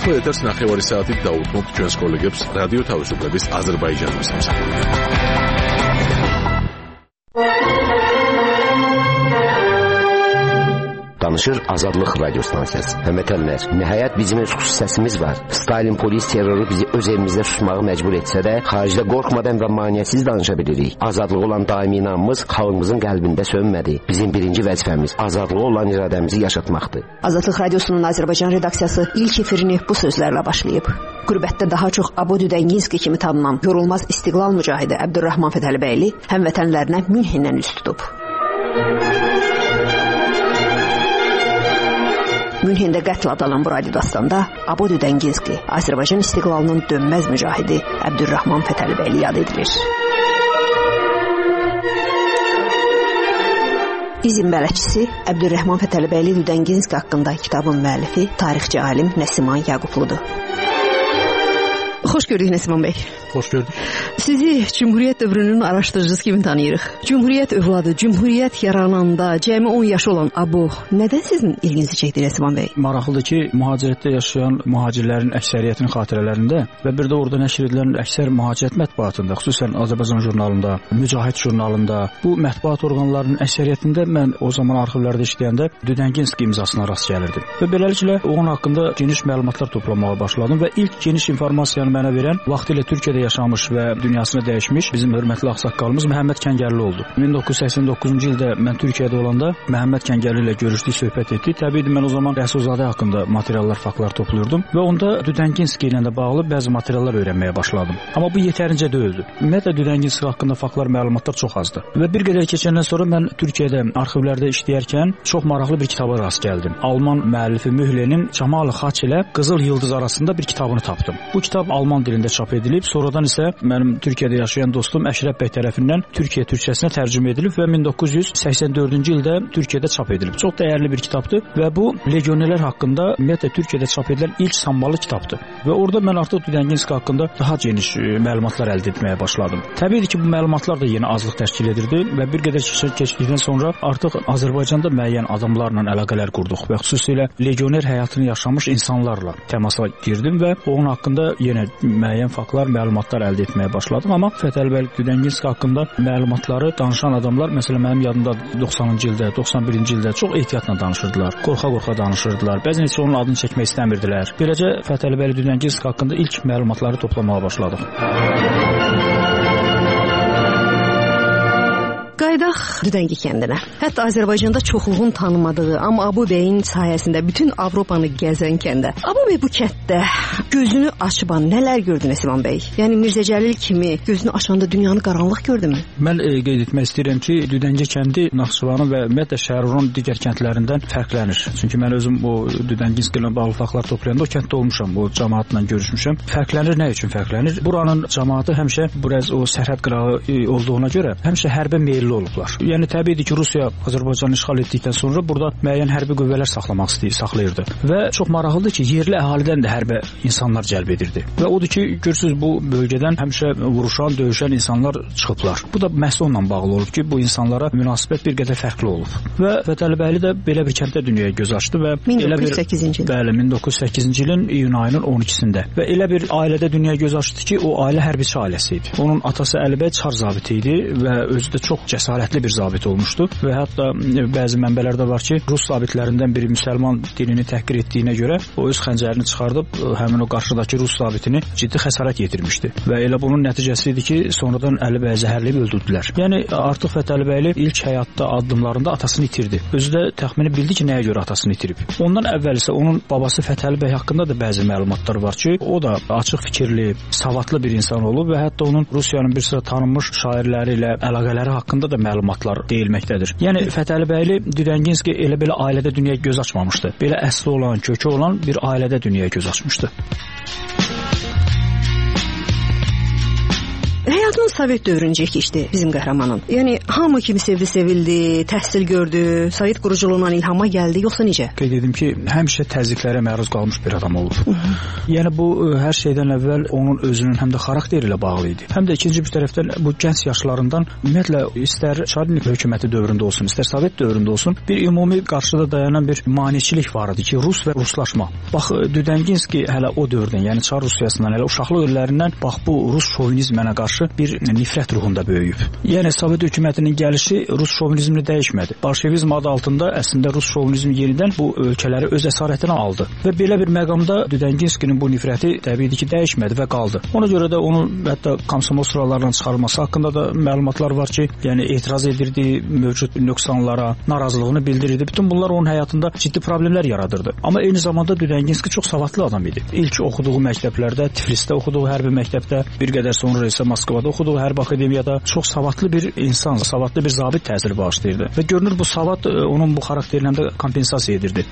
ახლა ეთერს 9 საათით დაუთმობთ ჩვენს კოლეგებს რადიო თავისუფლების აზერბაიჯანის სამსახურით. Danışır Azadlıq Radio stansiyası. Həmvətənlər, nəhayət bizim öz xüsusi səsimiz var. Stalin polis terroru bizi öz evimizdə susmağa məcbur etsə də, xaricdə qorxmadan və maneəsiz danışa bilirik. Azadlığa olan daimi inamımız xalqımızın qəlbində sönmədi. Bizim birinci vəzifəmiz azadlığa olan iradəmizi yaşatmaqdır. Azadlıq Radiosunun Azərbaycan redaksiyası ilk efirini bu sözlərlə başlayıb. Qürbətdə daha çox Abu Düdənginski kimi tanınan yorulmaz istiqlal mücahidi Əbdürrahman Fətəlibəyli həmvətənlərinə Münhendən üz tutub. Münhendə qətl adalan bu radiodastanda Abu Düdənginski, Azərbaycan istiqlalının dönməz mücahidi Əbdürrahman Fətəlibəyli yad edilir. İzin bələdçisi Əbdürrahman Fətəlibəyli Düdənginski haqqında kitabın müəllifi tarixçi alim Nəsiman Yaqubludur. Xoş gördük Nəsiman bəy. Xoş gördük. Sizi Cümhuriyyət dövrünün araşdırıcısı kimi tanıyırıq. Cümhuriyyət övladı, Cümhuriyyət yarananda cəmi 10 yaşı olan Abu nədən sizin ilginizi çəkdi Nəsiman bəy? Maraqlıdır ki, mühacirətdə yaşayan mühacirlərin əksəriyyətinin xatirələrində və bir də orada nəşr edilən əksər mühacirət mətbuatında, xüsusən Azərbaycan jurnalında, Mücahid jurnalında, bu mətbuat orqanlarının əksəriyyətində mən o zaman arxivlərdə işləyəndə Düdənginski imzasına rast gəlirdim. Və beləliklə onun haqqında geniş məlumatlar toplamağa başladım və ilk geniş informasiyanı mənə verən vaxtilə Türkiyədə yaşamış və dünyasını dəyişmiş bizim hörmətli ağsaqqalımız Məhəmməd Kəngərli oldu. 1989-cu ildə mən Türkiyədə olanda Məhəmməd Kəngərli ilə görüşdük, söhbət etdik. Təbii mən o zaman Rəsulzadə haqqında materiallar, faktlar topluyordum və onda Düdənginski ilə də bağlı bəzi materiallar öyrənməyə başladım. Amma bu yetərincə deyildi. Ümumiyyətlə Düdənginski haqqında faktlar, məlumatlar çox azdı. Və bir qədər keçəndən sonra mən Türkiyədə arxivlərdə işləyərkən çox maraqlı bir kitaba rast gəldim. Alman müəllifi Mühlenin Cəmal Xaç ilə Qızıl Yıldız arasında bir kitabını tapdım. Bu kitab alman dilində çap edilib, sonradan isə mənim Türkiyədə yaşayan dostum Əşrəf bəy tərəfindən Türkiyə türkçəsinə tərcümə edilib və 1984-cü ildə Türkiyədə çap edilib. Çox dəyərli bir kitabdır və bu legionerlər haqqında ümumiyyətlə Türkiyədə çap edilən ilk sanmalı kitabdır. Və orada mən artıq Düdənginski haqqında daha geniş məlumatlar əldə etməyə başladım. Təbii ki, bu məlumatlar da yenə azlıq təşkil edirdi və bir qədər keçdikdən sonra artıq Azərbaycanda müəyyən adamlarla əlaqələr qurduq və xüsusilə legioner həyatını yaşamış insanlarla təmasa girdim və onun haqqında yenə müəyyən faktlar, məlumatlar əldə etməyə başladım. Amma Fətəlibəyli Düdənginski haqqında məlumatları danışan adamlar, məsələn mənim yadımda 90-cı ildə, 91-ci ildə çox ehtiyatla danışırdılar, qorxa-qorxa danışırdılar. Bəzən heç onun adını çəkmək istəmirdilər. Beləcə Fətəlibəyli Düdənginski haqqında ilk məlumatları toplamağa başladıq. Qaydaq Düdəngi kəndinə. Hətta Azərbaycanda çoxluğun tanımadığı, amma Abu bəyin sayəsində bütün Avropanı gəzən kəndə. Abu bəy bu kənddə gözünü açıban nələr gördü Nəsiman bəy? Yəni Mirzə Cəlil kimi gözünü açanda dünyanı qaranlıq gördümü? Mən qeyd etmək istəyirəm ki, Düdəngi kəndi Naxçıvanın və ümumiyyətlə Şərurun digər kəndlərindən fərqlənir. Çünki mən özüm o Düdənginski ilə bağlı faktlar toplayanda o kənddə olmuşam, o cəmaatla görüşmüşəm. Fərqlənir, nə üçün fərqlənir? Buranın cəmaatı həmişə biraz o sərhəd qırağı olduğuna görə həmişə hərbə meyilli olublar. Yəni təbiidir ki, Rusiya Azərbaycanı işğal etdikdən sonra burada müəyyən hərbi qüvvələr saxlayırdı və çox maraqlıdır ki, yerli əhalidən də hərbə insanlar cəlb edirdi. Və odur ki, görürsüz bu bölgədən həmişə vuruşan, döyüşən insanlar çıxıblar. Bu da məhz onunla bağlı olub ki, bu insanlara münasibət bir qədər fərqli olub. Və Fətəlibəyli də belə bir kənddə dünyaya göz açdı və 1908-ci il. Bəli, 1908-ci ilin iyun ayının 12-sində. Və elə bir ailədə dünyaya göz açdı ki, o ailə hərbiçi ailəsi idi. Onun atası Əlibəy Çar zabiti idi və özü də çox cəsarətli bir zabit olmuşdu və hətta bəzi mənbələrdə var ki, Rus zabitlərindən biri müsəlman dinini təhqir etdiyinə görə o öz xəncərini çıxardıb həmin o qarşıdakı Rus zabitini ciddi xəsarət yetirmişdi və elə bunun nəticəsi idi ki, sonradan Əlibəyi zəhərləyib öldürdülər. Yəni artıq Fətəlibəyli ilk həyatda addımlarında atasını itirdi. Özü də təxmini bildi ki, nəyə görə atasını itirib. Ondan əvvəl isə onun babası Fətəlibəy haqqında da bəzi məlumatlar var ki, o da açıq fikirli, savadlı bir insan olub və hətta onun Rusiyanın bir sıra tanınmış şairləri ilə əlaqələri haqqında da məlumatlar deyilməkdədir. Yəni Fətəlibəyli Düdənginski elə belə ailədə dünyaya göz açmamışdı. Belə əsli olan, kökü olan bir ailədə dünyaya göz açmışdı. Həyatının Sovet dövrüncə keçdi bizim qəhrəmanın. Yəni hamı kimi sevdi, sevildi, təhsil gördü, Sovet quruculuğundan ilhama gəldi, yoxsa necə? Qeyd edim ki, həmişə təzyiqlərə məruz qalmış bir adam olub. Yəni bu hər şeydən əvvəl onun özünün həm də xarakteri ilə bağlı idi. Həm də ikinci bir tərəfdən bu gənc yaşlarından ümumiyyətlə istər Çarlik hökuməti dövründə olsun, istər Sovet dövründə olsun, bir ümumi qarşıda dayanan bir maneçilik var idi ki, Rus və Ruslaşma. Bax, Düdənginski hələ o dövrdən, yəni Çar Rusiyasından, hələ uşaqlıq illərindən bax bu Rus şovinizminə qarşı bir nifrət ruhunda böyüyüb. Yəni Sovet hökumətinin gəlişi Rus şovinizmini dəyişmədi. Bolşevizm adı altında əslində Rus şovinizmi yenidən bu ölkələri öz əsarətinə aldı və belə bir məqamda Düdənginskinin bu nifrəti təbii ki, dəyişmədi və qaldı. Ona görə də onun hətta komsomol sıralarından çıxarılması haqqında da məlumatlar var ki, yəni etiraz edirdi mövcud nöqsanlara, narazılığını bildirirdi. Bütün bunlar onun həyatında ciddi problemlər yaradırdı. Amma eyni zamanda Düdənginski çox savadlı adam idi. İlk oxuduğu məktəblərdə, Tiflisdə oxuduğu hərbi məktəbdə, bir qədər sonra isə Moskvada oxuduğu hərbi akademiyada çox savadlı bir insan, savadlı bir zabit təsiri bağışlayırdı. Və görünür bu savad onun bu xarakterini həm də kompensasiya edirdi.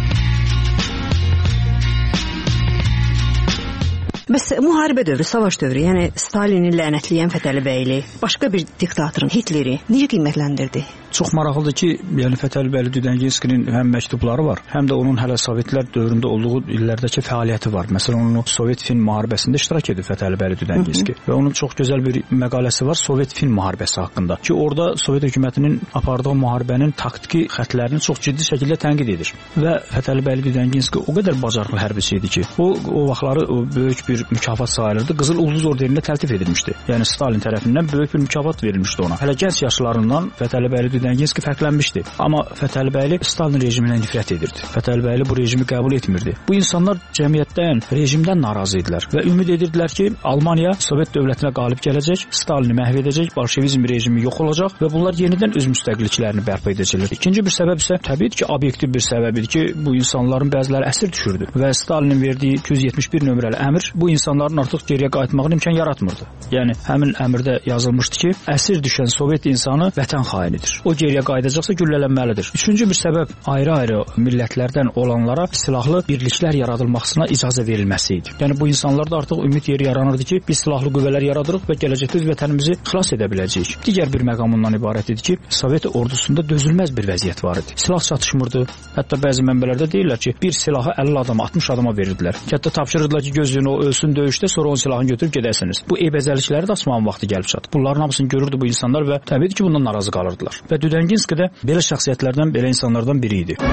Bəs müharibə dövrü, savaş dövrü, yəni Stalini lənətləyən Fətəlibəyli, başqa bir diktatorun, Hitleri necə qiymətləndirdi? Çox maraqlıdır ki, yəni Fətəlibəyli Düdənginskinin həm məktubları var, həm də onun hələ Sovetlər dövründə olduğu illərdəki fəaliyyəti var. Məsələn, onun Sovet-Fin müharibəsində iştirak edir Fətəlibəyli Düdənginski və onun çox gözəl bir məqaləsi var Sovet-Fin müharibəsi haqqında ki, orada Sovet hökumətinin apardığı müharibənin taktiki xəttlərini çox ciddi şəkildə tənqid edir. Və Fətəlibəyli Düdənginski o qədər bacarıqlı hərbiçi idi ki, o vaxtları böyük bir mükafat sayılırdı. Qızıl Ulduz orderində təltif edilmişdi. Yəni Stalin tərəfindən böyük bir mükafat verilmişdi ona. Hələ gənc yaşlarından Fətəlibəyli Düdənginski fərqlənmişdi. Amma Fətəlibəyli Stalin rejimindən nifrət edirdi. Fətəlibəyli bu rejimi qəbul etmirdi. Bu insanlar cəmiyyətdən, rejimdən narazı idilər və ümid edirdilər ki, Almaniya Sovet dövlətinə qalib gələcək, Stalini məhv edəcək, bolşevizm rejimi yox olacaq və bunlar yenidən öz müstəqilliklərini bərpa edəcəklər. İkinci bir səbəb isə təbii ki, obyektiv bir səbəb idi ki, bu insanların bəziləri əsir düşürdü və Stalinin verdiyi 271 nömrəli əmr bu insanların artıq geriyə qayıtmağına imkan yaratmırdı. Yəni həmin əmrdə yazılmışdı ki, əsir düşən Sovet insanı vətən xainidir. O geriyə qayıdacaqsa güllələnməlidir. Üçüncü bir səbəb ayrı-ayrı millətlərdən olanlara silahlı birliklər yaradılmasına icazə verilməsi idi. Yəni bu insanlarda artıq ümid yeri yaranırdı ki, biz silahlı qüvvələr yaradırıq və gələcəkdə öz vətənimizi xilas edə biləcəyik. Digər bir məqam ondan ibarət idi ki, Sovet ordusunda dözülməz bir vəziyyət var idi. Silah çatışmırdı. Hətta bəzi mənbələrdə deyirlər ki, bir silahı 50 adama, 60 adama verirdilər. Hətta tapşırırdılar ki, gözünü o ölsün döyüşdə, sonra onun silahını götürüb gedəsiniz. Bu eybəcərlikləri də asmağın vaxtı gəlib çatdı. Bunların hamısını görürdü bu insanlar və təbii ki, bundan narazı qalırdılar. Və Düdənginski də belə şəxsiyyətlərdən, belə insanlardan biri idi.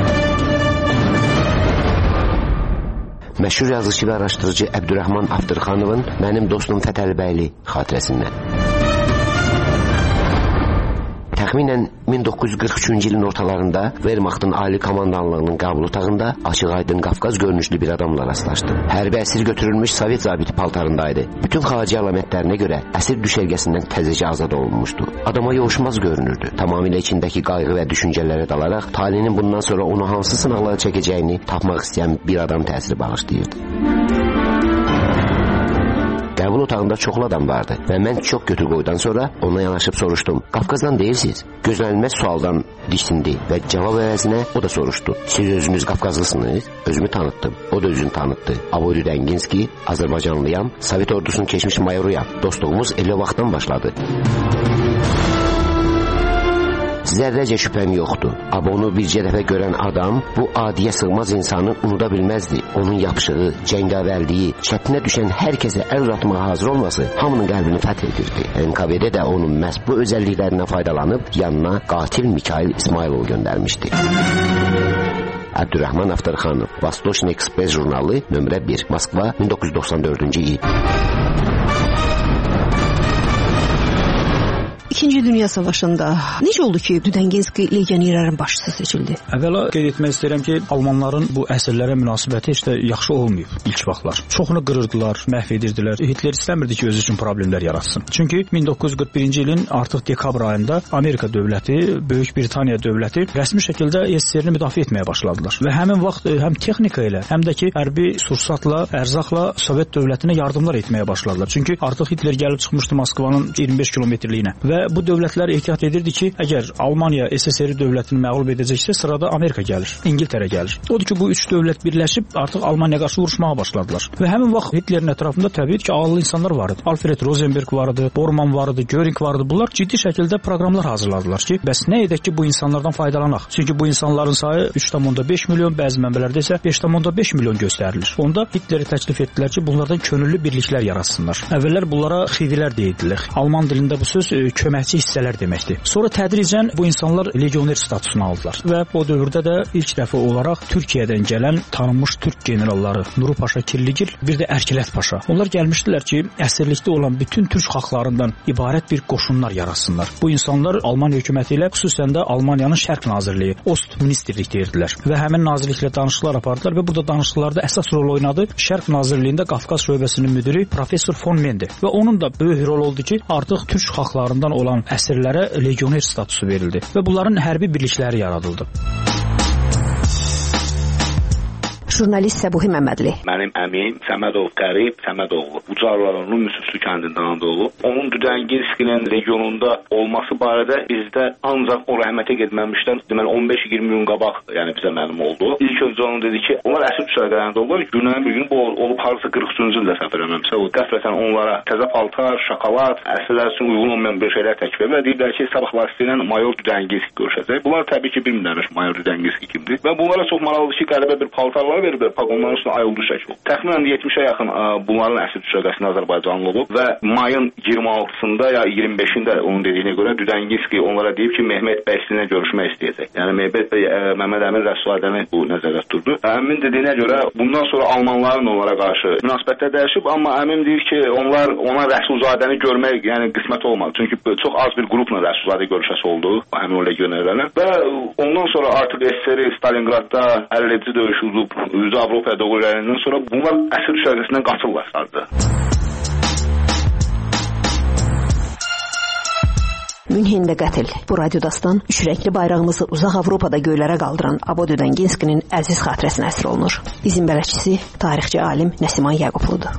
Məşhur yazıcı və araşdırıcı Əbdürrəhman Abdırxanovun Mənim dostum Fətəlibəyli xatirəsindən. Təxminən 1943-cü ilin ortalarında Wehrmachtın ali komandanlığının qəbul otağında açıq-aydın Qafqaz görünüşlü bir adamla rastlaşdı. Hərbi əsir götürülmüş Sovet zabiti paltarındaydı. Bütün xarici əlamətlərinə görə əsir düşərgəsindən təzəcə azad olunmuşdu. Adama yovuşmaz görünürdü. Tamamilə içindəki qayğı və düşüncələrə dalaraq talinin bundan sonra onu hansı sınaqlara çəkəcəyini tapmaq istəyən bir adam təsiri bağışlayırdı. Qəbul otağında çoxlu adam vardı və mən çox götür-qoydan sonra ona yanaşıb soruşdum. Qafqazdan deyilsiniz? Gözlənilməz sualdan diksindi və cavab əvəzinə o da soruşdu. Siz özünüz Qafqazlısınız? Özümü tanıtdım. O da özünü tanıtdı. Avoy Düdənginski, Azərbaycanlıyam, Sovet ordusunun keçmiş mayoruyam. Dostluğumuz elə vaxtdan başladı. Zərrəcə şübhəm yoxdur. Onu bircə dəfə görən adam bu adiyə sığmaz insanı unuda bilməzdi. Onun yapışığı, cəngavərliyi, çətinə düşən hər kəsə əl uzatmağa hazır olması hamının qəlbini fəth edirdi. NKVD də onun məhz bu özəlliklərindən faydalanıb yanına qatil Mikhail İsmailov göndərmişdi. Əbdürrəhman Abdırxanov, Vostochny Express jurnalı, nömrə 1, Moskva, 1994-cü il. İkinci Dünya Savaşında necə oldu ki, Düdənginski legionerlərin başçısı seçildi? Əvvəla qeyd etmək istəyirəm ki, Almanların bu əsirlərə münasibəti heç də yaxşı olmayıb ilk vaxtlar. Çoxunu qırırdılar, məhv edirdilər. Hitler istəmirdi ki, özü üçün problemlər yaratsın. Çünki 1941-ci ilin artıq dekabr ayında Amerika dövləti, Böyük Britaniya dövləti rəsmi şəkildə SSR-ni müdafiə etməyə başladılar. Və həmin vaxt həm texnika ilə, həm də ki, hərbi sursatla, ərzaqla Sovet dövlətinə yardımlar etməyə başladılar. Çünki artıq Hitler gəlib çıxmışdı Moskvanın 25 kilometrliyinə və bu dövlətlər ehtiyat edirdi ki, əgər Almaniya SSR dövlətini məğlub edəcəksə, sırada Amerika gəlir, İngiltərə gəlir. Odur ki, bu üç dövlət birləşib artıq Almaniyaya qarşı vuruşmağa başladılar. Və həmin vaxt Hitlerin ətrafında təbii ki, ağıllı insanlar var idi. Alfred Rosenberg var idi, Bormann var idi, Göring var idi. Bunlar ciddi şəkildə proqramlar hazırladılar ki, bəs nə edək ki, bu insanlardan faydalanaq? Çünki bu insanların sayı 3,5 milyon, bəzi mənbələrdə isə 5,5 milyon göstərilir. Onda Hitleri təklif etdilər ki, bunlardan könüllü birliklər yaratsınlar. Əvvəllər bunlara xivilər deyirdilər. Alman dilində bu söz köməkçi hissələr deməkdir. Sonra tədricən bu insanlar legioner statusunu aldılar və o dövrdə də ilk dəfə olaraq Türkiyədən gələn tanınmış türk generalları Nuru Paşa Kirligil, bir də Ərkilət Paşa. Onlar gəlmişdilər ki, əsirlikdə olan bütün türk xalqlarından ibarət bir qoşunlar yaratsınlar. Bu insanlar Almaniya hökuməti ilə, xüsusən də Almaniyanın Şərq Nazirliyi, Ostministerlik deyirdilər və həmin nazirliklə danışıqlar apardılar və burada danışıqlarda əsas rol oynadı Şərq Nazirliyində Qafqaz şöbəsinin müdiri professor von Mende və onun da böyük rol oldu ki, artıq türk xalqlarından olan əsirlərə legioner statusu verildi və bunların hərbi birlikləri yaradıldı. Jurnalist Səbuhi Məmmədli. Mənim əmim Səmədov Qərib Səmədoğlu. Ucar rayonunun Müsüslü kəndindən doğulub. Onun Düdəngilskinin regionunda olması barədə bizdə ancaq o rəhmətə getməmişdən deməli 15-20 gün qabaq, yəni bizə məlum oldu. İlk öncə onun dedi ki, onlar əsir düşərgələrində olurlar. Günlərin bir günü bu olub harısı 43-cü ildə səhv eləmirəmsə, o qəflətən onlara təzə paltar, şokolad, əsirlər üçün uyğun olmayan bir şeylər təklif ediblər. Deyiblər ki, sabahlar sizlə mayor Düdəngilski görüşəcək. Bunlar təbii ki, bilmirlər mayor Düdəngilski kimdir. Və bunlara çox maraqlıdır ki, qəribə bir paltarlar veriblər, pagonların üstünə ayıldı şəkil. Təxminən 70-ə yaxın bunların əsir düşərgəsində Azərbaycanlı olub və mayın 26-sında ya 25-də onun dediyinə görə Düdəngilski onlara deyib ki, Mehmet bəy sizinlə görüşmək istəyəcək. Yəni Mehmet bəy Məmməd Əmin Rəsulzadəni bu nəzərdə tuturdu. Əmin dediyinə görə bundan sonra almanların onlara qarşı münasibətlər dəyişib, amma Əmin deyir ki, onlar ona Rəsulzadəni görmək yəni qismət olmadı. Çünki çox az bir qrupla Rəsulzadə görüşəsi oldu həmin o legionerlərlə və ondan sonra artıq SSR Stalingradda 57-ci döyüş udub üzü Avropaya doğru irəliləyəndən sonra bunlar əsir düşərgəsindən qaçırlar sadəcə. Münhində qətl. Bu radiodastan üç rəngli bayrağımızı uzaq Avropada göylərə qaldıran Abo Düdəngilskinin əziz xatirəsinə əsr olunur. Bizim bələdçisi tarixçi alim Nəsiman Yaqubludur.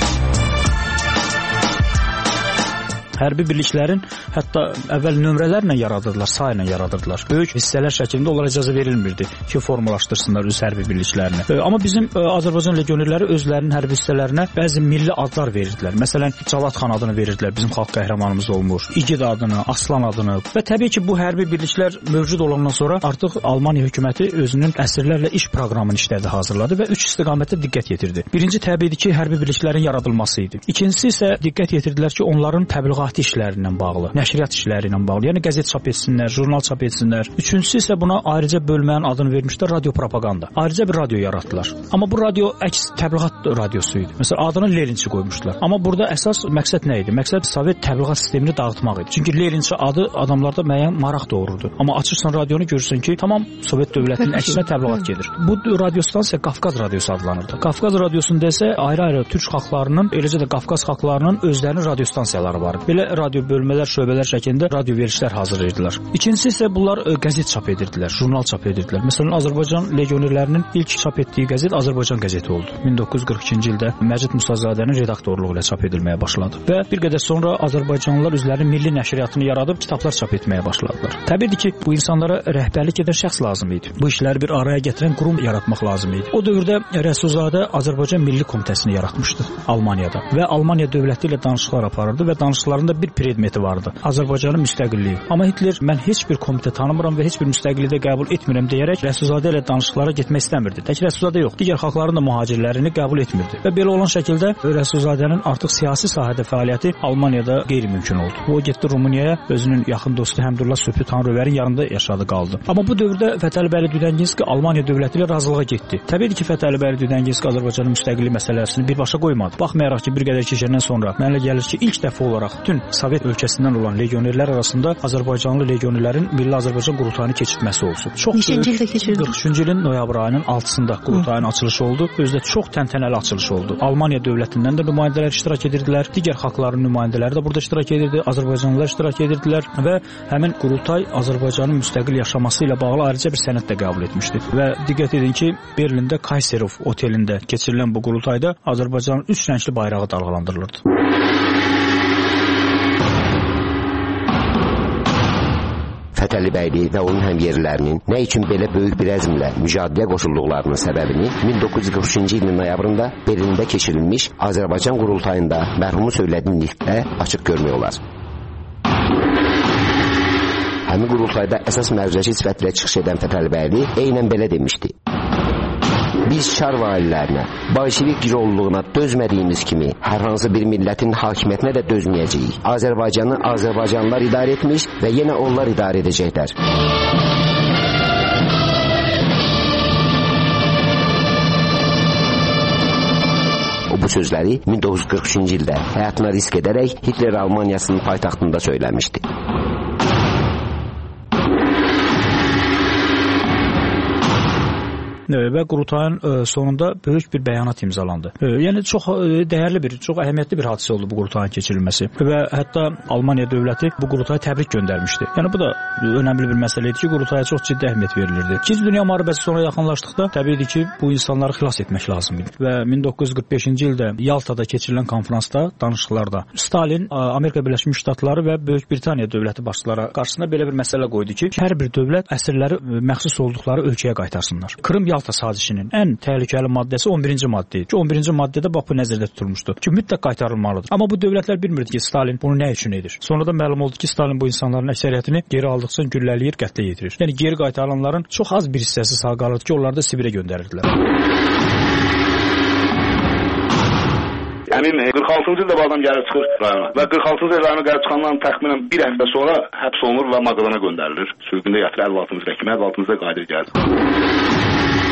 Hərbi birliklərin hətta əvvəl nömrələrlə yaradırdılar, sayla yaradırdılar. Böyük hissələr şəklində onlara icazə verilmirdi ki, formalaşdırsınlar öz hərbi birliklərini. Amma bizim Azərbaycan legionerləri özlərinin hərbi hissələrinə bəzi milli adlar verirdilər. Məsələn, Cavad xan adını verirdilər, bizim xalq qəhrəmanımız olmuş. İgid adını, Aslan adını və təbii ki, bu hərbi birliklər mövcud olandan sonra artıq Almaniya hökuməti özünün əsirlərlə iş proqramını işlədi, hazırladı və üç istiqamətdə diqqət yetirdi. Birinci təbiidir ki, hərbi birliklərin yaradılması idi. İkincisi isə diqqət yetirdilər ki, onların təbliğat işlərindən bağlı, nəşriyyat işləri ilə bağlı, yəni qəzet çap etsinlər, jurnal çap etsinlər. Üçüncüsü isə buna ayrıca bölmənin adını vermişlər radio propaganda. Ayrıca bir radio yaratdılar. Amma bu radio əks təbliğat radiosu idi. Məsələn, adını Leninçi qoymuşlar. Amma burada əsas məqsəd nə idi? Məqsəd Sovet təbliğat sistemini dağıtmaq idi. Çünki Leninçi adı adamlarda müəyyən maraq doğururdu. Amma açırsan radionu görürsən ki, tamam Sovet dövlətinin əksinə təbliğat gedir. Bu radio stansiya Qafqaz radiosu adlanırdı. Qafqaz radiosunda isə ayrı-ayrı türk xalqlarının, eləcə də Qafqaz xalqlarının özlərinin radio stansiyaları var. Belə radio bölmələr, şöbələr şəklində radio verilişlər hazırlayırdılar. İkincisi isə bunlar qəzet çap edirdilər, jurnal çap edirdilər. Məsələn, Azərbaycan legionerlərinin ilk çap etdiyi qəzet Azərbaycan qəzeti oldu. 1942-ci ildə Məcid Musazadənin redaktorluğu ilə çap edilməyə başladı. Və bir qədər sonra Azərbaycanlılar özlərinin milli nəşriyyatını yaradıb kitablar çap etməyə başladılar. Təbiidir ki, bu insanlara rəhbərlik edən şəxs lazım idi. Bu işləri bir araya gətirən qurum yaratmaq lazım idi. O dövrdə Rəsulzadə Azərbaycan Milli Komitəsini yaratmışdı Almaniyada və Almaniya dövləti ilə danışıqlar aparırdı və danışıqlarında bir predmeti vardı. Azərbaycanın müstəqilliyi. Amma Hitler mən heç bir komitə tanımıram və heç bir müstəqilliyi də qəbul etmirəm deyərək Rəsulzadə ilə danışıqlara getmək istəmirdi. Tək Rəsulzadə yox, digər xalqların da mühacirlərini qəbul etmirdi. Və belə olan şəkildə Rəsulzadənin artıq siyasi sahədə fəaliyyəti Almaniyada qeyri-mümkün oldu. O getdi Rumuniyaya, özünün yaxın dostu Həmdullah Sübhi Tanrıver'in yanında yaşadı, qaldı. Amma bu dövrdə Fətəli Bəyli Düdəngilski Almaniya dövləti ilə razılığa getdi. Təbii ki, Fətəli Bəyli Düdəngilski Azərbaycanın müstəqillik məsələsini birbaşa qoymadı. Baxmayaraq ki, bir qədər keçəndən sonra mənə gəlir ki, ilk dəfə olaraq bütün Sovet ölkəsindən olan legionerlər arasında Azərbaycanlı legionerlərin Milli Azərbaycan qurultayını keçirtməsi olsun. Neçənci ildə keçirildi? 43-cü ilin noyabr ayının 6-sında qurultayın açılışı oldu. Özü də çox təntənəli açılışı oldu. Almaniya dövlətindən də nümayəndələr iştirak edirdilər. Digər xalqların nümayəndələri də burada iştirak edirdi. Azərbaycanlılar iştirak edirdilər və həmin qurultay Azərbaycanın müstəqil yaşaması ilə bağlı ayrıca bir sənəd də qəbul etmişdi. Və diqqət edin ki, Berlində Kayserov otelində keçirilən bu qurultayda Azərbaycanın üç rəngli bayrağı dalğalandırılırdı. Fətəlibəyli və onun həmyerlilərinin nə üçün belə böyük bir əzmlə mücadiləyə qoşulduqlarının səbəbini 1943-cü ilin noyabrında Berlində keçirilmiş Azərbaycan qurultayında mərhumun söylediyi nitqdə açıq görmək olar. Həmin qurultayda əsas mərcəci sifətlə çıxış edən Fətəlibəyli eynən belə demişdi: Biz çar valilərinə, bolşevik girovluğuna dözmədiyimiz kimi hər hansı bir millətin hakimiyyətinə də dözməyəcəyik. Azərbaycanı Azərbaycanlılar idarə etmiş və yenə onlar idarə edəcəklər. O bu sözləri 1943-cü ildə həyatına risk edərək Hitler Almaniyasının paytaxtında söyləmişdi. Və qurultayın sonunda böyük bir bəyanat imzalandı. Yəni çox dəyərli bir, çox əhəmiyyətli bir hadisə oldu bu qurultayın keçirilməsi və hətta Almaniya dövləti bu qurultaya təbrik göndərmişdi. Yəni bu da önəmli bir məsələ idi ki, qurultaya çox ciddi əhəmiyyət verilirdi. İkinci Dünya müharibəsi sonra yaxınlaşdıqda təbiidir ki, bu insanları xilas etmək lazım idi. Və 1945-ci ildə Yaltada keçirilən konfransda, danışıqlarda Stalin Amerika Birləşmiş Ştatları və Böyük Britaniya dövləti başçıları qarşısında belə bir məsələ qoydu ki, hər bir dövlət əsirləri məxsus olduqları ölkəyə qaytarsınlar. Krım Yalta sazişinin ən təhlükəli maddəsi 11-ci maddə idi ki, 11-ci maddədə bax bu nəzərdə tutulmuşdu ki, mütləq qaytarılmalıdır. Amma bu dövlətlər bilmirdi ki, Stalin bunu nə üçün edir. Sonra da məlum oldu ki, Stalin bu insanların əksəriyyətini geri aldıqca güllələyir, qətlə yetirir. Yəni geri qaytarılanların çox az bir hissəsi sağ qalırdı ki, onları da Sibirə göndərirdilər. Əmin 46-cı ildə bu adam gəlib çıxır rayona və 46-cı il rayona gəlib çıxandan təxminən bir həftə sonra həbs olunur və Magadana göndərilir. Sürgündə yatır 56-cı ildə kimi, 56-cı qayıdır gəlir.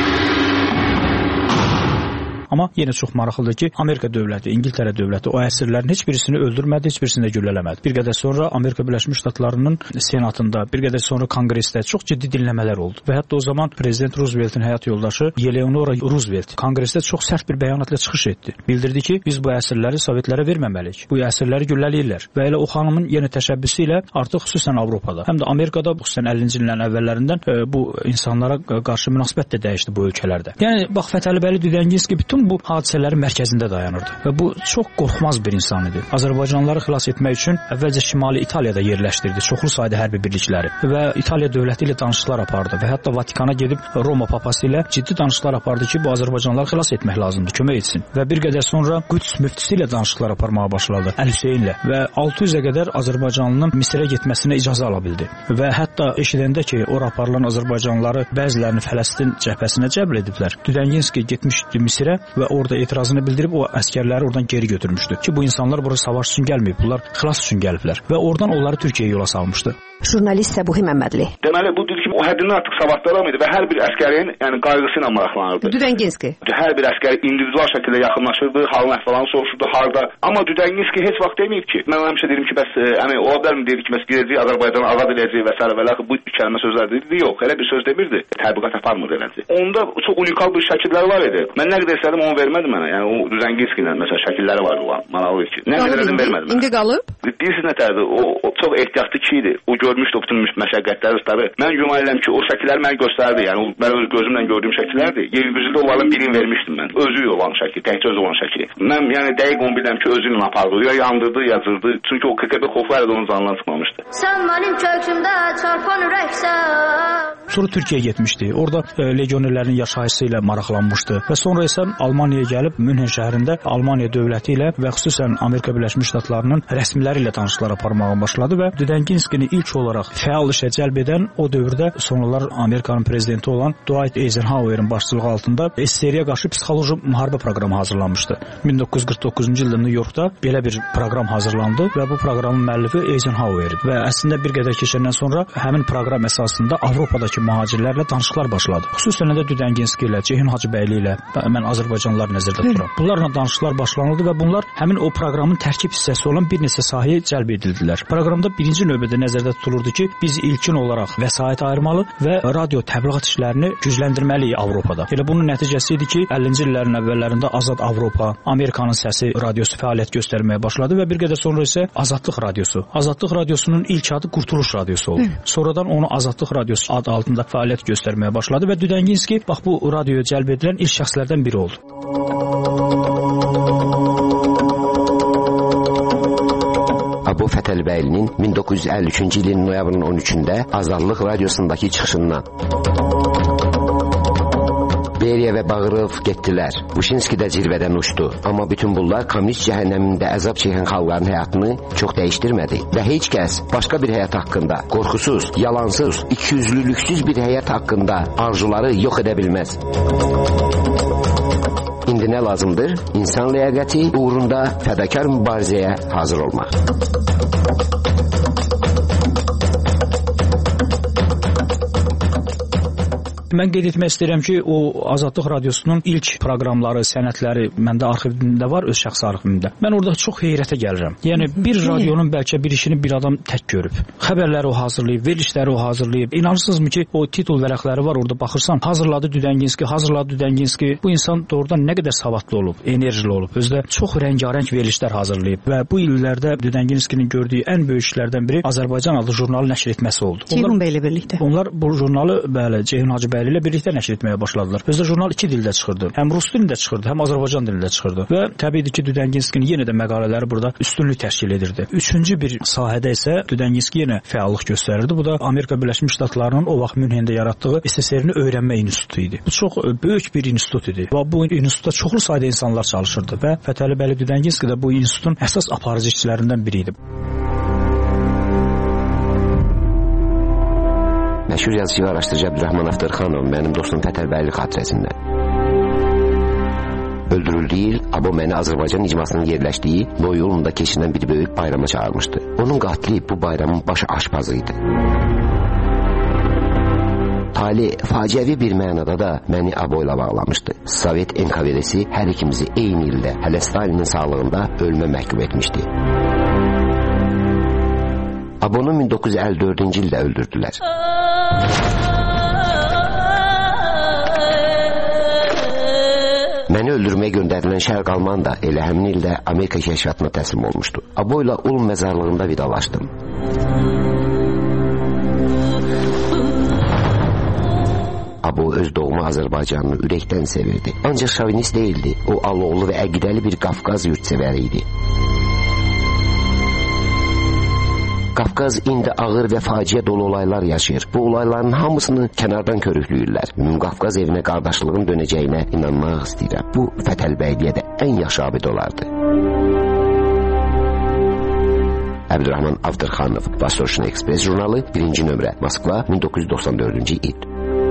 Amma yenə çox maraqlıdır ki, Amerika dövləti, İngiltərə dövləti o əsirlərin heç birisini öldürmədi, heç birisini də güllələmədi. Bir qədər sonra Amerika Birləşmiş Ştatlarının senatında, bir qədər sonra konqresdə çox ciddi dinləmələr oldu. Və hətta o zaman prezident Rooseveltin həyat yoldaşı Eleonora Roosevelt konqresdə çox sərt bir bəyanatla çıxış etdi. Bildirdi ki, biz bu əsirləri Sovetlərə verməməliyik. Bu əsirləri güllələyirlər. Və elə o xanımın yenə təşəbbüsü ilə artıq xüsusən Avropada, həm də Amerikada xüsusən 50-ci illərin əvvəllərindən bu insanlara qarşı münasibət də dəyişdi bu ölkələrdə. Yəni bax Fətəlibəyli Düdənginski bütün bu hadisələrin mərkəzində dayanırdı və bu çox qorxmaz bir insan idi. Azərbaycanlıları xilas etmək üçün əvvəlcə Şimali İtaliyada yerləşdirdi çoxlu sayda hərbi birlikləri və İtaliya dövləti ilə danışıqlar apardı və hətta Vatikana gedib Roma papası ilə ciddi danışıqlar apardı ki, bu Azərbaycanlıları xilas etmək lazımdır, kömək etsin. Və bir qədər sonra Qüds müftisi ilə danışıqlar aparmağa başladı, Əl-Hüseynlə və 600-ə qədər Azərbaycanlının Misirə getməsinə icazə ala bildi. Və hətta eşidəndə ki, ora aparılan Azərbaycanlıları bəzilərini Fələstin cəbhəsinə cəbr ediblər, Düdənginski getmişdi Misirə və orada etirazını bildirib o əskərləri oradan geri götürmüşdü ki, bu insanlar bura savaş üçün gəlməyib, bunlar xilas üçün gəliblər və oradan onları Türkiyəyə yola salmışdı. Jurnalist Səbuhi Məmmədli. Deməli bu dedi ki, o həddindən artıq savadlı adam idi və hər bir əskərin yəni qayğısı ilə maraqlanırdı. Düdənginski. Hər bir əskər individual şəkildə yaxınlaşırdı, halını əhvalını soruşurdu, harda. Amma Düdənginski heç vaxt deməyib ki, mən həmişə dedim ki, bəs ola bilərmi deyir ki, bəs gedəcək Azərbaycanı azad edəcək və s. və l. Bu kəlmə sözlər dedi. Yox, elə bir söz demirdi. Təbliğat aparmırdı eləncə. Onda çox unikal bir şəkilləri var idi. Mən nə qədər istədim onu vermədi mənə. Yəni o Düdənginski'nin məsələn şəkilləri vardı olan. Maraqlı ki. Nə qədər dedim vermədi mənə. İndi qalıb? Bilirsiniz nətərdir? O çox ehtiyatlı kişi idi. O görmüşdü bütün məşəqqətləri, ustaları. Mən güman edirəm ki, o şəkillər mənə göstərdi. Yəni mən öz gözümlə gördüyüm şəkillərdir. Yerüzündə onların birini vermişdim mən. Özü olan şəkil, təkcə özü olan şəkil. Mən yəni dəqiq onu bilirəm ki, özü ilə apardı. Ya yandırdı, ya cırdı. Çünki o KGB xofları da onun canından çıxmamışdı. Sən mənim köksümdə çarpan ürəksən. Sonra Türkiyəyə getmişdi. Orada legionerlərin yaşayışı ilə maraqlanmışdı və sonra isə Almaniyaya gəlib Münhen şəhərində Almaniya dövləti ilə və xüsusən Amerika Birləşmiş Ştatlarının rəsmiləri ilə danışıqlar aparmağa başladı və Düdənginskini ilk olaraq fəal işə cəlb edən o dövrdə sonralar Amerikanın prezidenti olan Dwight Eisenhower'ın başçılığı altında SSR-yə qarşı psixoloji müharibə proqramı hazırlanmışdı. 1949-cu ildə New Yorkda belə bir proqram hazırlandı və bu proqramın müəllifi Eisenhower idi və əslində bir qədər keçəndən sonra həmin proqram əsasında Avropadakı mühacirlərlə danışıqlar başladı. Xüsusən də Düdənginski ilə, Ceyhun Hacıbəyli ilə mən Azərbaycanlılar nəzərdə tuturam. Bunlarla danışıqlar başlanıldı və bunlar həmin o proqramın tərkib hissəsi olan bir neçə sahəyə cəlb edildilər. Proqramda birinci növbədə nəzərdə tutulurdu ki, biz ilkin olaraq vəsait ayırmalı və radio təbliğat işlərini gücləndirməliyik Avropada. Elə bunun nəticəsi idi ki, 50-ci illərin əvvəllərində Azad Avropa, Amerikanın səsi radiosu fəaliyyət göstərməyə başladı və bir qədər sonra isə Azadlıq radiosu. Azadlıq radiosunun ilk adı Qurtuluş radiosu oldu. Sonradan onu Azadlıq radiosu adı altında fəaliyyət göstərməyə başladı və Düdənginski bax bu radioya cəlb edilən ilk şəxslərdən biri oldu. bu Fətəlibəylinin 1953-cü ilin noyabrın 13-də Azadlıq radiosundakı çıxışından. Beriya və Bağırov getdilər. Vuşinski də zirvədən uçdu. Amma bütün bunlar kommunist cəhənnəmində əzab çəkən xalqların həyatını çox dəyişdirmədi. Və heç kəs başqa bir həyat haqqında, qorxusuz, yalansız, ikiyüzlülüksüz bir həyat haqqında arzuları yox edə bilməz. İndi nə lazımdır? İnsan ləyaqəti uğrunda fədakar mübarizəyə hazır olmaq. Mən qeyd etmək istəyirəm ki, o Azadlıq radiosunun ilk proqramları, sənədləri məndə arxivimdə var, öz şəxsi arxivimdə. Mən orada çox heyrətə gəlirəm. Yəni bir radionun bəlkə bir işini bir adam tək görüb. Xəbərləri o hazırlayıb, verilişləri o hazırlayıb. İnanırsınızmı ki, o titul vərəqləri var orada baxırsan, hazırladı Düdənginski. Bu insan doğrudan nə qədər savadlı olub, enerjili olub. Özdə çox rəngarəng verilişlər hazırlayıb və bu illərdə Düdənginskinin gördüyü ən böyük işlərdən biri Azərbaycan adlı jurnalı nəşr etməsi oldu. Ceyhun bəylə birlikdə. Onlar bu jurnalı Ceyhun Hacı ilə birlikdə nəşr etməyə başladılar. Özdə jurnal 2 dildə çıxırdı. Həm rus dilində çıxırdı, həm Azərbaycan dilində çıxırdı. Və təbiidir ki, Düdənginskinin yenə də məqalələri burada üstünlük təşkil edirdi. Üçüncü bir sahədə isə Düdənginski yenə fəallıq göstərirdi. Bu da Amerika Birləşmiş Ştatlarının o vaxt Münhendə yaratdığı SSR-ni öyrənmə institutu idi. Bu çox böyük bir institut idi. Və bu institutda çoxlu sayda insanlar çalışırdı və Fətəlibəyli Düdənginski də bu institutun əsas aparıcı işçilərindən biri idi. Məşhur yazıcı və araşdırıcı Əbdürrahman Avdırxanov mənim dostum Fətəlibəyli xatirəsindən. Öldürüldüyü il Abo məni Azərbaycan icmasının yerləşdiyi Noy yolunda keçirilən bir böyük bayrama çağırmışdı. Onun qatili bu bayramın baş aşpazı idi. Tali faciəvi bir mənada da məni Abo ilə bağlamışdı. Sovet NKVD-si hər ikimizi eyni ildə hələ Stalinin sağlığında ölümə məhkum etmişdi. Abonu 1954-cü ildə öldürdülər. Məni öldürməyə göndərilən Şərq Alman da elə həmin ildə Amerika kəşfiyyatına təslim olmuşdu. Abo ilə Ulm məzarlığında vidalaşdım. Abo öz doğma Azərbaycanını ürəkdən sevirdi. Ancaq şovinist deyildi. O aloğlu və əqidəli bir Qafqaz yurtsevəri idi. Qafqaz indi ağır və faciə dolu olaylar yaşayır. Bu olayların hamısını kənardan körükləyirlər. Qafqaz evinə qardaşlığın dönəcəyinə inanmaq istəyirəm. Bu Fətəlibəyliyə də ən yaxşı abid olardı. Əbdürrahman Avdırxanov, Vostrochny Express jurnalı, 1-ci nömrə, Moskva, 1994-cü il.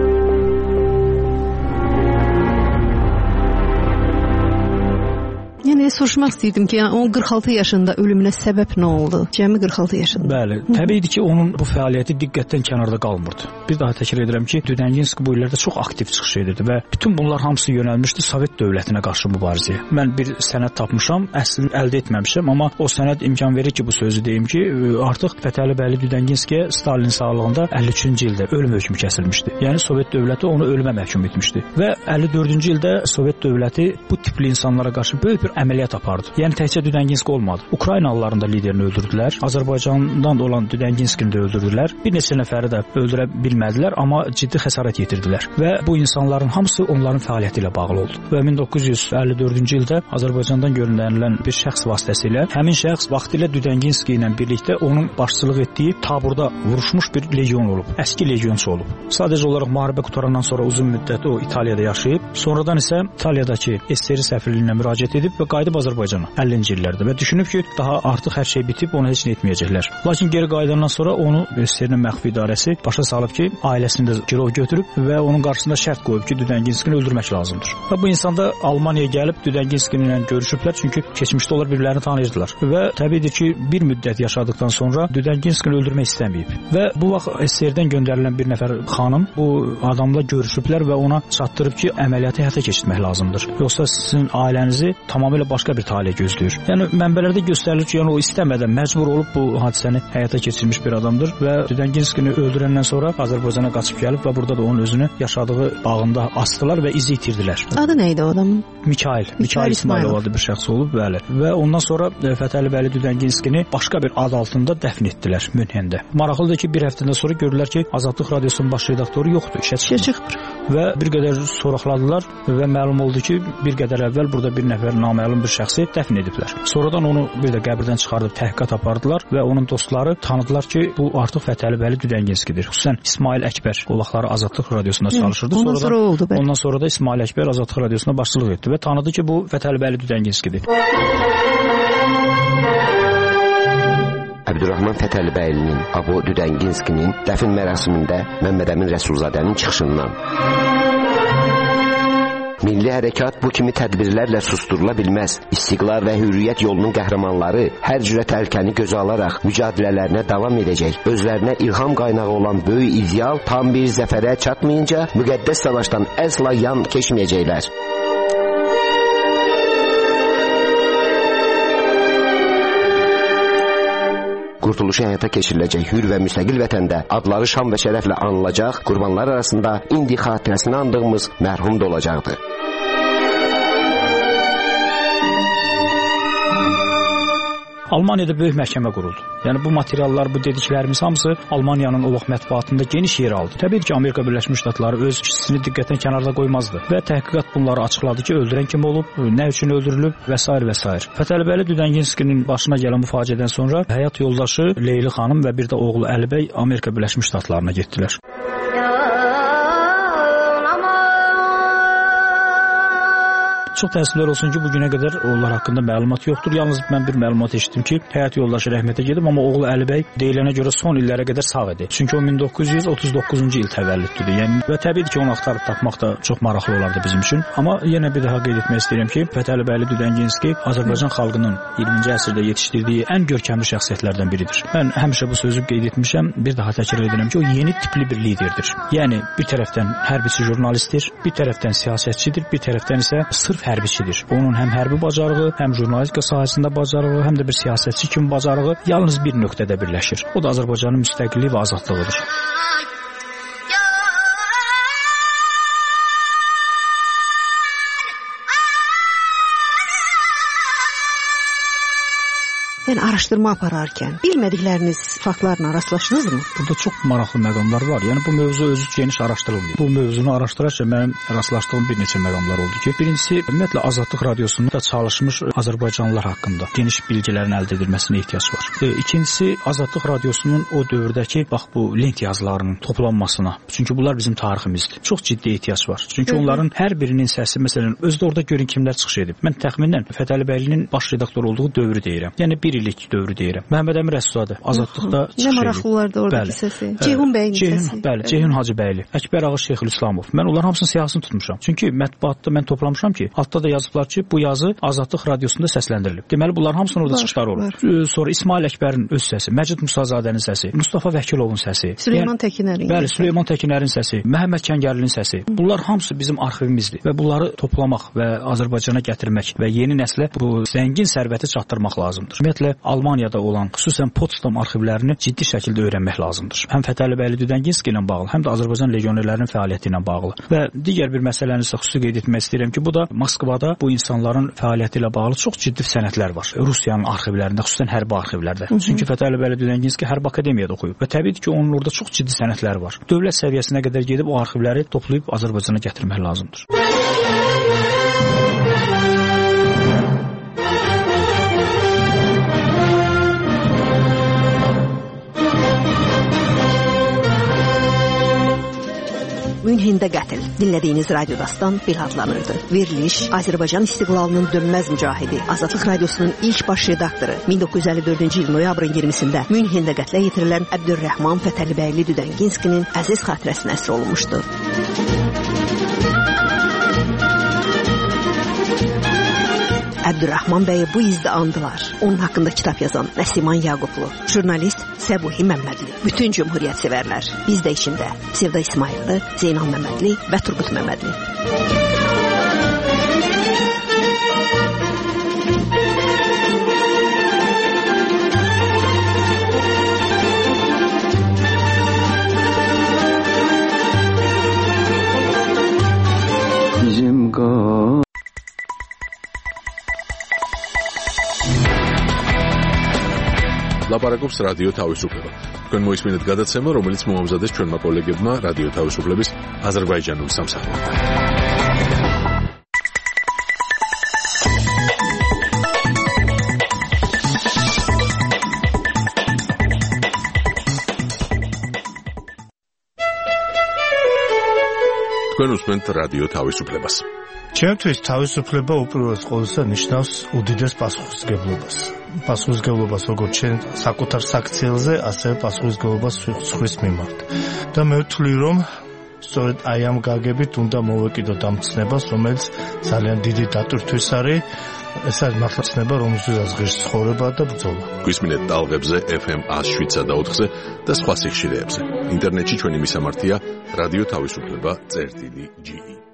Yəni soruşmaq istəyirdim ki, onun 46 yaşında ölümünə səbəb nə oldu? Cəmi 46 yaşında. Bəli, təbiidir ki, onun bu fəaliyyəti diqqətdən kənarda qalmırdı. Bir daha təkrar edirəm ki, Düdənginski bu illərdə çox aktiv çıxış edirdi və bütün bunlar hamısı yönəlmişdi Sovet dövlətinə qarşı mübarizəyə. Mən bir sənəd tapmışam, əslini əldə etməmişəm, amma o sənəd imkan verir ki, bu sözü deyim ki, artıq Fətəlibəyli Düdənginskiyə Stalinin sağlığında 53-cü ildə ölüm hökmü kəsilmişdi. Yəni Sovet dövləti onu ölümə məhkum etmişdi və 54-cü ildə Sovet dövləti bu tipli insanlara qarşı böyük bir əməliyyat apardı. Yəni təkcə Düdənginski olmadı. Ukraynalıların da liderini öldürdülər. Azərbaycandan olan Düdənginskini də öldürdülər. Bir neçə nəfəri də öldürə bilmədilər, amma ciddi xəsarət yetirdilər. Və bu insanların hamısı onların fəaliyyəti ilə bağlı oldu. Və 1954-cü ildə Azərbaycandan göndərilən bir şəxs vasitəsilə həmin şəxs vaxtilə Düdənginski ilə birlikdə onun başçılıq etdiyi taburda vuruşmuş bir legion olub. Əski legionçu olub. Sadəcə olaraq müharibə qutarandan sonra uzun müddət o İtaliyada yaşayıb. Sonradan isə İtaliyadakı SSR səfirliyinə müraciət edib və qayıdıb Azərbaycana 50-ci illərdə və düşünüb ki, daha artıq hər şey bitib, ona heç nə etməyəcəklər. Lakin geri qayıdandan sonra onu SSR-in məxfi idarəsi başa salıb ki, ailəsini də girov götürüb və onun qarşısında şərt qoyub ki, Düdənginskini öldürmək lazımdır. Və bu insan da Almaniyaya gəlib Düdənginskini ilə görüşüblər, çünki keçmişdə onlar bir-birlərini tanıyırdılar. Və təbiidir ki, bir müddət yaşadıktan sonra Düdənginskini öldürmək istəməyib. Və bu vaxt SSR-dən göndərilən bir nəfər xanım bu adamla görüşüblər və ona çatdırıb ki, əməliyyatı həyata keçirmək lazımdır. Yoxsa sizin ailənizi tamamilə başqa bir talih gözləyir. Yəni mənbələrdə göstərilir ki, yəni o istəmədən məcbur olub bu hadisəni həyata keçirmiş bir adamdır və Düdənginskini öldürəndən sonra Azərbaycana qaçıb gəlib və burada da onun özünü yaşadığı bağında asdılar və izi itirdilər. Adı nə idi o adamın? Mikayıl İsmailov adlı bir şəxs olub, bəli. Və ondan sonra Fətəlibəyli Düdənginskini başqa bir ad altında dəfn etdilər Münhendə. Maraqlıdır ki, bir həftədən sonra gördülər ki, Azadlıq radiosunun baş redaktoru yoxdur, işə çıxmır. və bir qədər soraqladılar və məlum oldu ki, bir qədər əvvəl burada bir nəfər naməlum bir şəxsi dəfn ediblər. Sonradan onu bir də qəbirdən çıxardıb təhqiqat apardılar və onun dostları tanıdılar ki, bu artıq Fətəlibəli Düdənginskidir. Xüsusən İsmail Əkbər o vaxtları Azadlıq Radiosunda çalışırdı. Ondan sonra da İsmail Əkbər Azadlıq Radiosunda başçılıq etdi və tanıdı ki, bu Fətəlibəli Düdənginskidir. Əbdürrahman Fətəlibəylinin, Abu Düdənginskinin dəfn mərasimində Məmməd Əmin Rəsulzadənin çıxışından. Milli hərəkat bu kimi tədbirlərlə susturula bilməz. İstiqlal və hürriyyət yolunun qəhrəmanları hər cürə təhlükəni gözə alaraq mücadilələrine davam edəcək. Özlərinə ilham qaynağı olan böyük ideal tam bir zəfərə çatmayınca müqəddəs savaşdan əsla yan keçməyəcəklər. Qurtuluşu həyata keçiriləcək hür və müstəqil vətəndə adları şan və şərəflə anılacaq, qurbanlar arasında indi xatirəsini andığımız mərhum da olacaqdır. Almaniyada böyük məhkəmə quruldu. Yəni bu materiallar, bu dediklərimiz hamısı Almaniyanın o vaxt mətbuatında geniş yer aldı. Təbii ki, Amerika Birləşmiş Ştatları öz işçisini diqqətdən kənarda qoymazdı və təhqiqat bunları açıqladı ki, öldürən kim olub, nə üçün öldürülüb və s. və s. Fətəlibəli Düdənginskinin başına gələn bu faciədən sonra həyat yoldaşı Leyli xanım və bir də oğlu Əlibəy Amerika Birləşmiş Ştatlarına getdilər. Çox təəssüflər olsun ki, bugünə qədər onlar haqqında məlumat yoxdur. Yalnız mən bir məlumat eşitdim ki, həyat yoldaşı rəhmətə gedib, amma oğlu Əlibəy deyilənə görə son illərə qədər sağ idi. Çünki o 1939-cu il təvəllüddür. Yəni və təbii ki, onu axtarıb tapmaq da çox maraqlı olardı bizim üçün. Amma yenə bir daha qeyd etmək istəyirəm ki, Fətəlibəli Düdənginski Azərbaycan xalqının 20-ci əsrdə yetişdirdiyi ən görkəmli şəxsiyyətlərdən biridir. Mən həmişə bu sözü qeyd etmişəm, bir daha təkrar edirəm ki, o yeni tipli bir liderdir. Yəni bir tərəfdən hərbiçi jurnalistdir, bir tərəfdən siyasətçidir, bir tərəfdən isə sırf hərbiçidir. Onun həm hərbi bacarığı, həm jurnalistika sahəsində bacarığı, həm də bir siyasətçi kimi bacarığı yalnız bir nöqtədə birləşir. O da Azərbaycanın müstəqilliyi və azadlığıdır. Yəni araşdırma apararkən bilmədikləriniz faktlarla rastlaşdınızmı? Burada çox maraqlı məqamlar var. Yəni bu mövzu özü geniş araşdırılmır. Bu mövzunu araşdırarkən mənim rastlaşdığım bir neçə məqamlar oldu ki, birincisi ümumiyyətlə Azadlıq Radiosunda çalışmış azərbaycanlılar haqqında geniş bilgilərin əldə edilməsinə ehtiyac var. İkincisi Azadlıq Radiosunun o dövrdəki bax bu lent yazılarının toplanmasına. Çünki bunlar bizim tariximizdir. Çox ciddi ehtiyac var. Çünki onların hər birinin səsi məsələn özdə orada görün kimlər çıxış edib. Mən təxminən Fətəlibəylinin baş redaktor olduğu dövrü deyirəm. Yəni bir illik dövrü deyirəm. Məhəmməd Əmin Rəsulzadə Azadlıqda çıxış edib. Nə maraqlılardı oradakı səsi? Ceyhun bəyin səsi. Bəli, Ceyhun Hacıbəyli, Əkbər Ağa Şeyxülislamov. Mən onların hamısının siyahısını tutmuşam. Çünki mətbuatda mən toplamışam ki, altda da yazıblar ki, bu yazı Azadlıq Radiosunda səsləndirilib. Deməli bunların hamısının orada çıxışları olur. Sonra İsmail Əkbərin öz səsi, Məcid Musazadənin səsi, Mustafa Vəkilovun səsi, Süleyman Təkinərin. Bəli, Süleyman Təkinərin səsi, Məhəmməd Kəngərlinin səsi. Bunlar hamısı bizim arxivimizdir və bunları toplamaq və Azərbaycana gətirmək və yeni nəslə bu zəngin sərvəti çatdırmaq lazımdır. Ümumiyyətlə Almaniyada olan, xüsusən Potsdam arxivlərini ciddi şəkildə öyrənmək lazımdır. Həm Fətəlibəli Düdənginski ilə bağlı, həm də Azərbaycan legionerlərinin fəaliyyəti ilə bağlı. Və digər bir məsələni isə xüsusi qeyd etmək istəyirəm ki, bu da Moskvada bu insanların fəaliyyəti ilə bağlı çox ciddi sənədlər var. Rusiyanın arxivlərində, xüsusən hərbi arxivlərdə. Çünki Fətəlibəli Düdənginski hərbi akademiyada oxuyub və təbii ki, onun orada çox ciddi sənədlər var. Dövlət səviyyəsinə qədər gedib o arxivləri toplayıb Azərbaycana gətirmək lazımdır. Münhində qətl. Dinlədiyiniz radyo dastan belə adlanırdı. Veriliş Azərbaycan istiqlalının dönməz mücahidi, Azadlıq Radiosunun ilk baş redaktoru 1954-cü il noyabrın 20-sində Münhində qətlə yetirilən Əbdürrəhman Fətəlibəyli Düdənginskinin əziz xatirəsinə əsr olunmuşdu. Əbdürrəhman bəyi bu izdə andılar. Onun haqqında kitab yazan Nəsiman Yaqublu, jurnalist Səbuhi Məmmədli, bütün cümhuriyyət sevərlər. Biz də içində Sevda İsmayıllı, Zeynal Məmmədli və Turqut Məmmədli. Bizim ლაპარაკობს რადიო თავისუფლება. თქვენ მოისმინეთ გადაცემა, რომელიც მოამზადეს ჩვენმა კოლეგებმა რადიო თავისუფლების აზერბაიჯანულ სამსახურთან. თქვენ უსმენთ რადიო თავისუფლებას. ჩემთვის თავისუფლება უპირველეს ყოვლისა ნიშნავს უდიდეს პასუხისმგებლობას. პასუხისმგებლობას როგორც ჩვენ საკუთარ საქციელზე, ასევე პასუხისმგებლობას სხვის მიმართ. და მე ვთვლი, რომ სწორედ აი ამ გაგებით უნდა მოვეკიდოთ ამ ცნებას, რომელიც ძალიან დიდი დატვირთვის არის. ეს არის მართლა ცნება, რომელზეც ღირს ცხოვრება და ბრძოლა. გვისმინეთ ტალღებზე FM 107.4-ზე და სხვა სიხშირეებზე. ინტერნეტში ჩვენი მისამართია რადიო თავისუფლება.ge